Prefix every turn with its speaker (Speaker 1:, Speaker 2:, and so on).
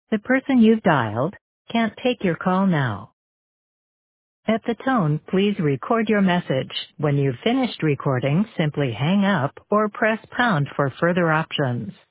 Speaker 1: The person you've dialed can't take your call now. At the tone, please record your message. When you've finished recording, simply hang up or press pound for further options.